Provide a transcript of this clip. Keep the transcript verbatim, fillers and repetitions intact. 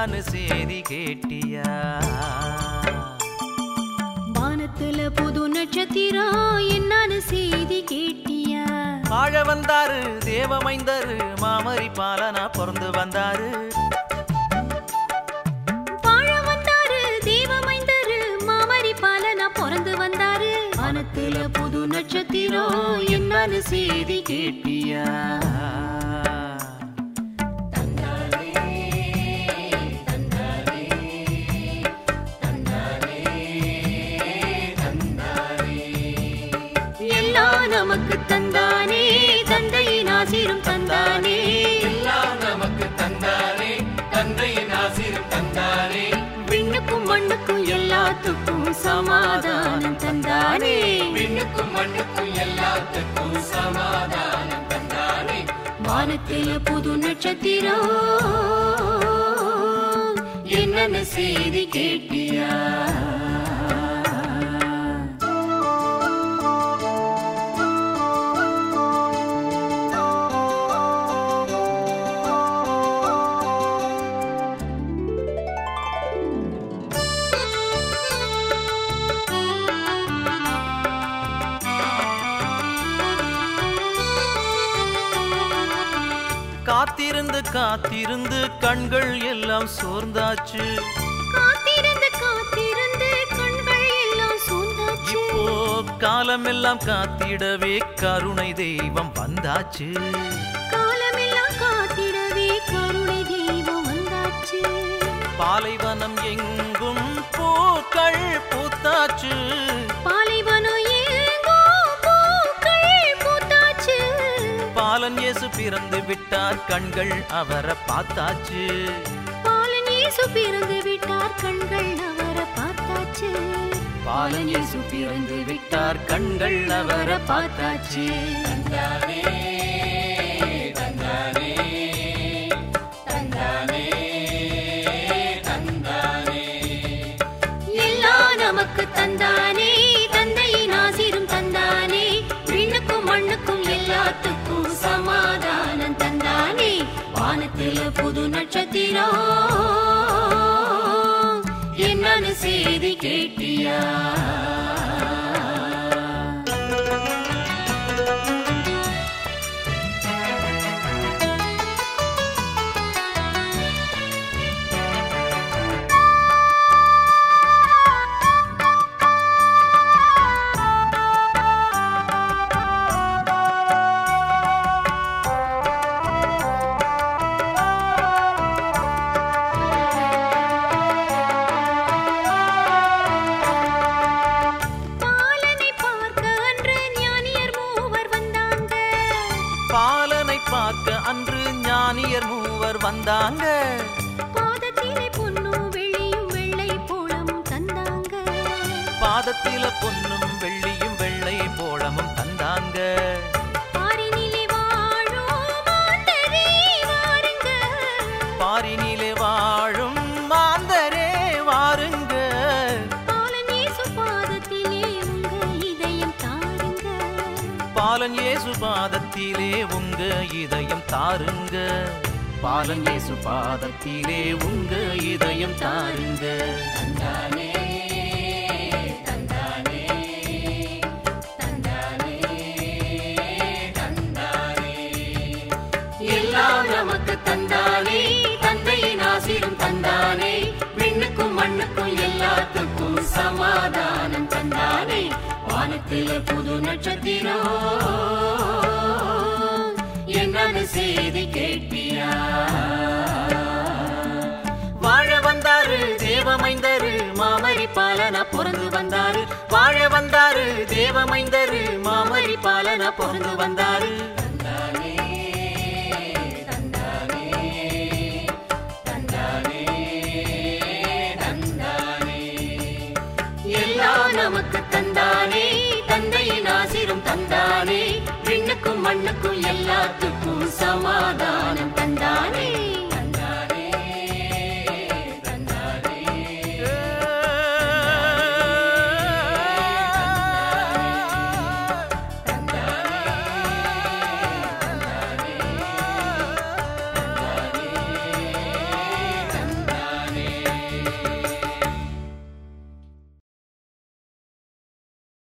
என்னான்னு சேதி கேட்டியா? வானத்துல புது நட்சத்திரம் என்னான்னு செய்தி கேட்டியா? வாழ வந்தாரு தேவமைந்தரு மாமரி பாலனா பிறந்து வந்தாரு. வாழ வந்தாரு தேவமைந்தரு மாமரி பாலனா பிறந்து வந்தாரு. வானத்துல புது நட்சத்திரம் என்னான்னு செய்தி கேட்டியா? நமக்கு தந்தானே தந்தையின் ஆசீரும் தந்தானே. எல்லாம் நமக்கு தந்தானே தந்தையின் ஆசீரும் தந்தானே. விண்ணுக்கும் மண்ணுக்கும் எல்லாத்துக்கும் சமாதானம் தந்தானே. விண்ணுக்கும் மண்ணுக்கும் எல்லாத்துக்கும் சமாதானம் தந்தானே. வானத்தில புது நட்சத்திரம் என்னென்ன செய்தி கேட்டியா? காத்திருந்து காத்திருந்து கண்கள் எல்லாம் சோர்ந்தாச்சு. காத்திருந்து காத்திருந்து கண்கள் எல்லாம் சோர்ந்தாச்சு. இப்போ காலமெல்லாம் காத்திடவே கருணை தெய்வம் வந்தாச்சு. காலமெல்லாம் காத்திடவே கருணை தெய்வம் வந்தாச்சு. பாலைவனம் எங்கும் பூக்கள் பூத்தாச்சு. பாலைவனம் எங்கும் பூக்கள் பூத்தாச்சு. பாலன் இயேசு பிறந்து விட்டார் கண்கள் அவரை பார்த்தாச்சு. பாலன் இயேசு பிறந்து விட்டார் கண்கள் அவரை பார்த்தாச்சு. பாலன் இயேசு பிறந்து விட்டார் கண்கள் அவரை பார்த்தாச்சு. தந்தானே தந்தானே தந்தானே தந்தானே. எல்லாம் நமக்கு தந்தானே தந்தையின் ஆசீரும் தந்தானே. விண்ணுக்கும் மண்ணுக்கும் எல்லாத்துக்கும் சமாதானம் தந்தானே. வானத்தில புது நட்சத்திரம் என்னன்னு செய்தி கேட்டியா? அன்று ஞானியர் மூவர் வந்தாங்க. பாதத்திலே பொன்னும் வெள்ளியும் வெள்ளை போளமும் தந்தாங்க. பாதத்தில பொன்னும் வெள்ளியும் வெள்ளை போளமும் தந்தாங்க. பாரினிலே வாழும் மாந்தரே வாருங்க. பாரினிலே வாழும் மாந்தரே வாருங்க. பாலன் இயேசு பாதத்திலே உங்க இதயம் தாருங்க. பாலன் இயேசு பாதத்திலே உங்க இதயம் தாருங்க. பாலன் இயேசு பாதத்திலே உங்க இதயம் தாருங்க. தந்தானே தந்தானே தந்தானே தந்தானே. எல்லாம் நமக்கு தந்தானே தந்தையின் ஆசீரும் தந்தானே. விண்ணுக்கும் மண்ணுக்கும் எல்லாத்துக்கும் சமாதானம் தந்தானே. வானத்தில புது நட்சத்திரம் என்னன்னு செய்தி கேட்டியா? வாழ வந்தாரு தேவமைந்தரு மாமரி பாலனா பிறந்து வந்தாரு. வாழ வந்தாரு தேவமைந்தரு மாமரி பாலனா பிறந்து வந்தாரு. தந்தானே தந்தானே தந்தானே தந்தானே. எல்லாம் நமக்கு தந்தானே தந்தையின் ஆசீரும் தந்தானே. விண்ணுக்கும் மண்ணுக்கும் எல்லாத்துக்கும் சமாதானம்